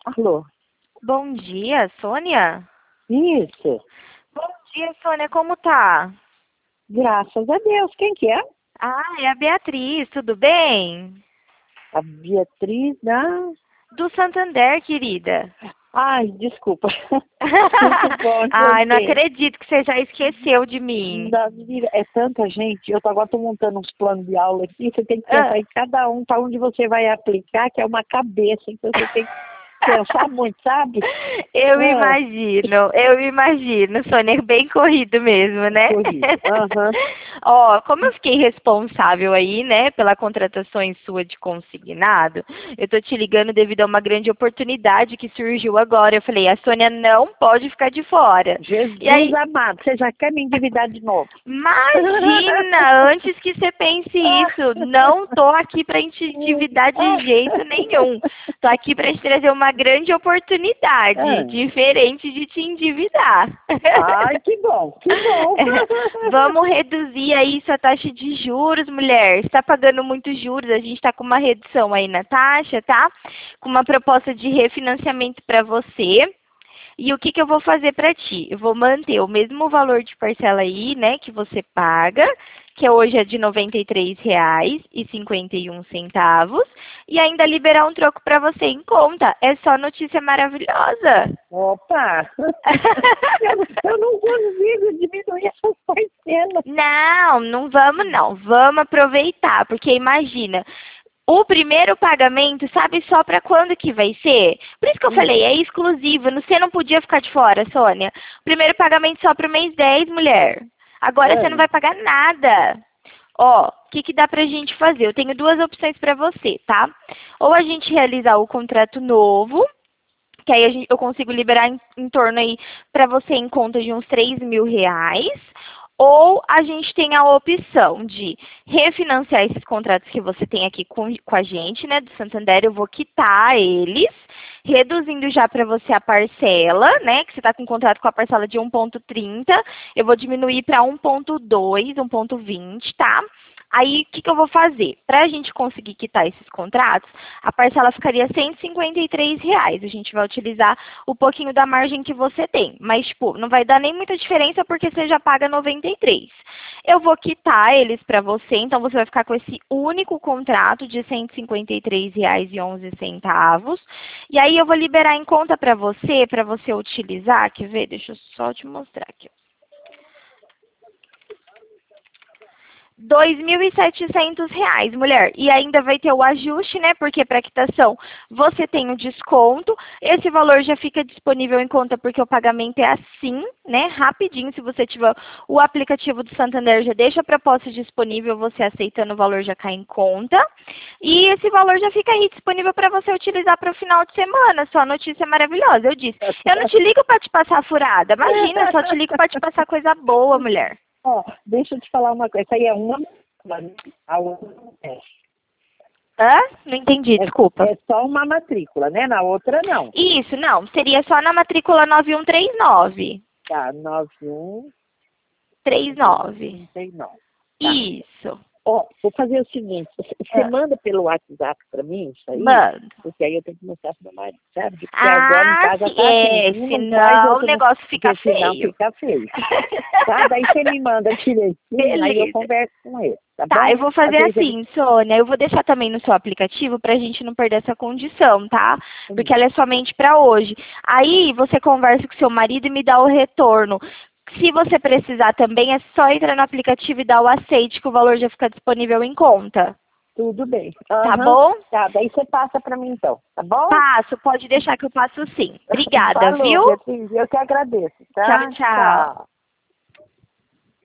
Alô? Bom dia, Sônia? Isso. Bom dia, Sônia, como tá? Graças a Deus. Quem que é? Ah, é a Beatriz, tudo bem? A Beatriz da... Do Santander, querida. Ai, desculpa. Tudo bom, e Ai, não você? acredito que você já esqueceu de mim. É tanta gente. Agora tô montando uns planos de aula aqui. Você tem que pensar Ah. em cada um para onde você vai aplicar, que é uma cabeça. Então você tem que pensar muito, sabe? Ah, Eu imagino, Sônia, é bem corrido mesmo, né? corrido. Aham. Ó, como eu fiquei responsável aí, né, pela contratação sua de consignado, eu tô te ligando devido a uma grande oportunidade que surgiu agora. Eu falei, a Sônia não pode ficar de fora. E Jesus aí, amado, você já quer me endividar de novo? imagina, antes que você pense isso, não tô aqui para te endividar de jeito nenhum. Tô aqui para te trazer uma grande oportunidade, Ah. diferente de te endividar. Ai, que bom, que bom. Vamos reduzir aí sua taxa de juros, mulher. Você está pagando muitos juros, a gente está com uma redução aí na taxa, tá? Com uma proposta de refinanciamento para você. E o que eu vou fazer para ti? Eu vou manter o mesmo valor de parcela aí, né, que você paga, que hoje é de R$ 93,51, e ainda liberar um troco para você em conta. É só notícia maravilhosa. Opa! Eu não consigo diminuir essas parcelas. Não, não vamos não. Vamos aproveitar, porque imagina, o primeiro pagamento, sabe só para quando que vai ser? Por isso que eu falei, é exclusivo, você não podia ficar de fora, Sônia. Primeiro pagamento só para o mês 10, mulher. Agora você não vai pagar nada. Ó, o que dá pra gente fazer? Eu tenho duas opções para você, tá? Ou a gente realizar o contrato novo, que aí eu consigo liberar em torno aí para você em conta de uns R$ 3.000, ou a gente tem a opção de refinanciar esses contratos que você tem aqui com a gente, né, do Santander, eu vou quitar eles, reduzindo já para você a parcela, né, que você está com um contrato com a parcela de 1,30, eu vou diminuir para 1,2, 1,20, tá? Aí, o que eu vou fazer? Para a gente conseguir quitar esses contratos, a parcela ficaria R$ 153. A gente vai utilizar o pouquinho da margem que você tem. Mas, tipo, não vai dar nem muita diferença porque você já paga 93. Eu vou quitar eles para você, então você vai ficar com esse único contrato de R$ 153,11. E aí eu vou liberar em conta para você utilizar. Quer ver? Deixa eu só te mostrar aqui. R$ 2.700, mulher. E ainda vai ter o ajuste, né? Porque para quitação você tem o desconto. Esse valor já fica disponível em conta porque o pagamento é assim, né? Rapidinho. Se você tiver o aplicativo do Santander, já deixa a proposta disponível. Você aceitando o valor já cai em conta. E esse valor já fica aí disponível para você utilizar para o final de semana. Só notícia maravilhosa. Eu disse, eu não te ligo para te passar furada. Imagina, eu só te ligo para te passar coisa boa, mulher. Ó, deixa eu te falar uma coisa. Essa aí é uma, a outra não é. Hã? Não entendi, desculpa. É só uma matrícula, né? Na outra não. Isso, não. Seria só na matrícula 9139. Tá, 9139. 39. Tá. Isso. Ó, vou fazer o seguinte, você manda pelo WhatsApp pra mim isso aí? Manda. Porque aí eu tenho que mostrar pro meu marido, sabe? Porque agora em casa tá assim, um não faz, senão o outro não, negócio fica porque senão feio. fica feio. Tá? Daí você me manda direitinho, aí eu Beleza. converso com ele, tá bom? Tá, eu vou fazer Às vezes ele... assim, Sônia, eu vou deixar também no seu aplicativo pra gente não perder essa condição, tá? Porque ela é somente pra hoje. Aí você conversa com seu marido e me dá o retorno. Se você precisar também, é só entrar no aplicativo e dar o aceite, que o valor já fica disponível em conta. Tudo bem. Tá Aham. bom? Tá, daí você passa pra mim então, tá bom? Passo, pode deixar que eu passo sim. Obrigada, Falou, viu? Beatriz, eu que agradeço, Tchau, tá? tchau. Tchau.